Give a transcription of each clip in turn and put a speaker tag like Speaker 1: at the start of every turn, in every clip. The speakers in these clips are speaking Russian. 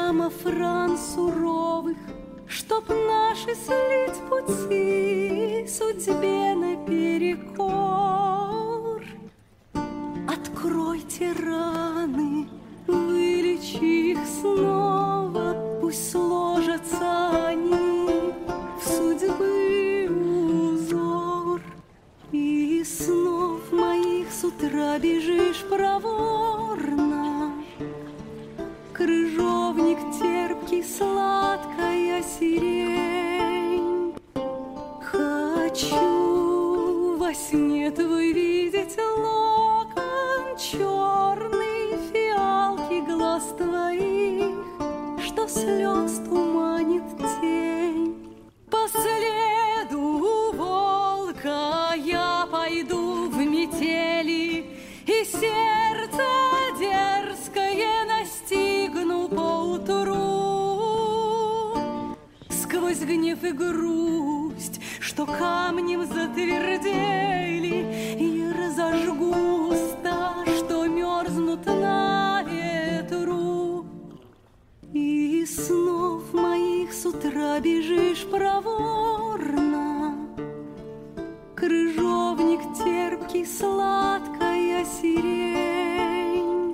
Speaker 1: драм фран суровых, чтоб наши слить пути судьбе наперекор. Откройте раны, вылечи их снова, пусть сложатся они в судьбы узор. И снов моих с утра бежишь проворно, крыжовник терпкий, сладкая сирень. Хочу во сне твой видеть локон черный, фиалки глаз твоих, что слез туманит тень. По следу волка я пойду в метели, и сердце дерзкое настигну поутру. Сквозь гнев и грусть, что камнем затвердели, и разожгу уста, что мерзнут на ветру. И снов моих с утра бежишь проворно, крыжовник терпкий, сладкая сирень.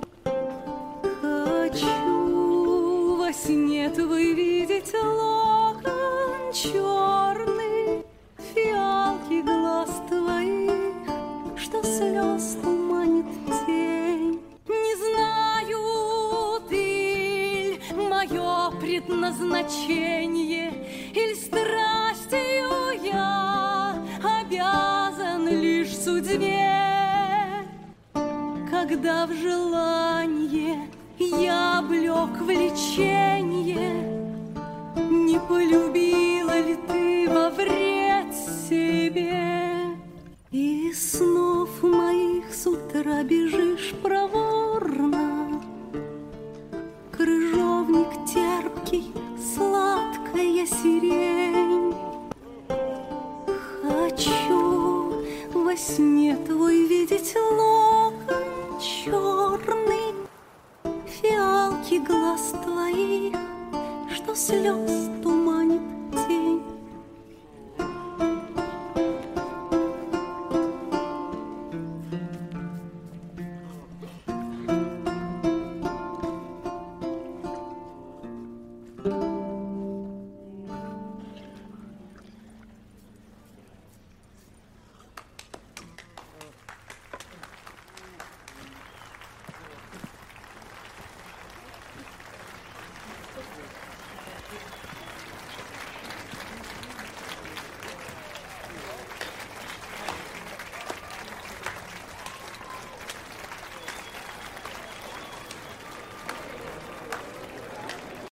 Speaker 1: Хочу во сне твой видеть локон черный, фиалки глаз твоих, что слез туманит тень. Не знаю, ты мое предназначение, иль страстью я обязан лишь судьбе. Когда в желание я облек влечение, не полюбила ли ты во вред себе? И снов моих с утра бежишь проворно, крыжовник терпкий, сладкая сирень. Хочу во сне твой видеть локон черный, фиалки глаз твоих, что слез туманит